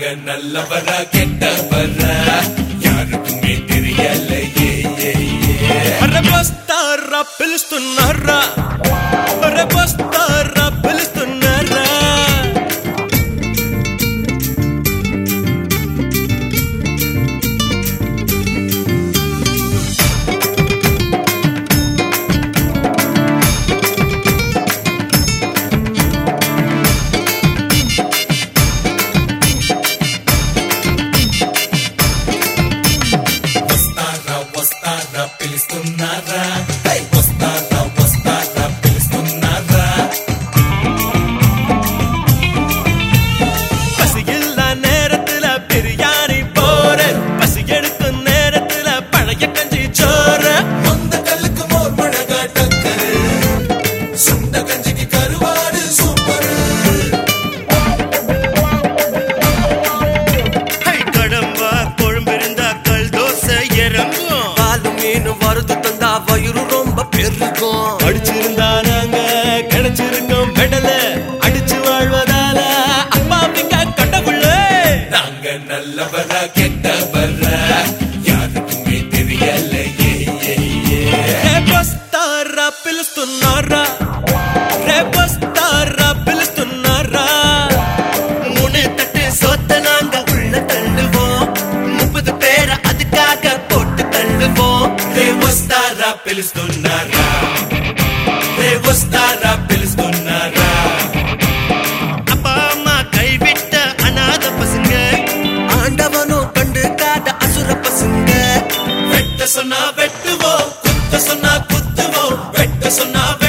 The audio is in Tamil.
நாங்க நல்லவரா கெட்டவரா யாருக்குமே தெரியலையே. వస్తారా పిలుస్తున్నారా వస్తారా పిలుస్తున్నారా వస్తారా పిలుస్తున్నారా వస్తారా పిలుస్తున్నారా பசி இல்லா நேரத்துல பிரியாணி போற பசி எடுக்கும் நேரத்துல பழைய கஞ்சி சோற அந்த கல்லுக்கு மோர் மிளகா டக்கரு சுண்ட கஞ்சிக்கு கருவாடு சூப்பர் கடம்பா கொழும்பிருந்தா கல் தோசை இறங்கும் பாலும் மீனும் வறுத்து தந்தா வயிறு ரொம்ப பெருகும். அடிச்சிருந்தா நாங்க கிடைச்சிருக்கோம் மெடல அடிச்சு வாழ்வதால அப்பா அப்படிங்க கடவுள நாங்க நல்லவரா கெட்டவரா யாருக்குமே தெரியலையே. రేపొస్తారా పిలుస్తున్నారా రేపొస్తారా పిలుస్తున్నారా மூணு தட்டு சோத்த நாங்க உள்ள தள்ளுவோம் 30 பேரை அதுக்காக போட்டு தள்ளுவோம். వస్తారా పిలుస్తున్నారా వస్తారా పిలుస్తున్నారా அப்பா அம்மா கைவிட்ட அநாத பசங்க ஆண்டவனும் கண்டுக்காத அசுர பசங்க. வெட்ட சொன்னா வெட்டுவோம் குத்த சொன்னா குத்துவோம் வெட்ட சொன்னா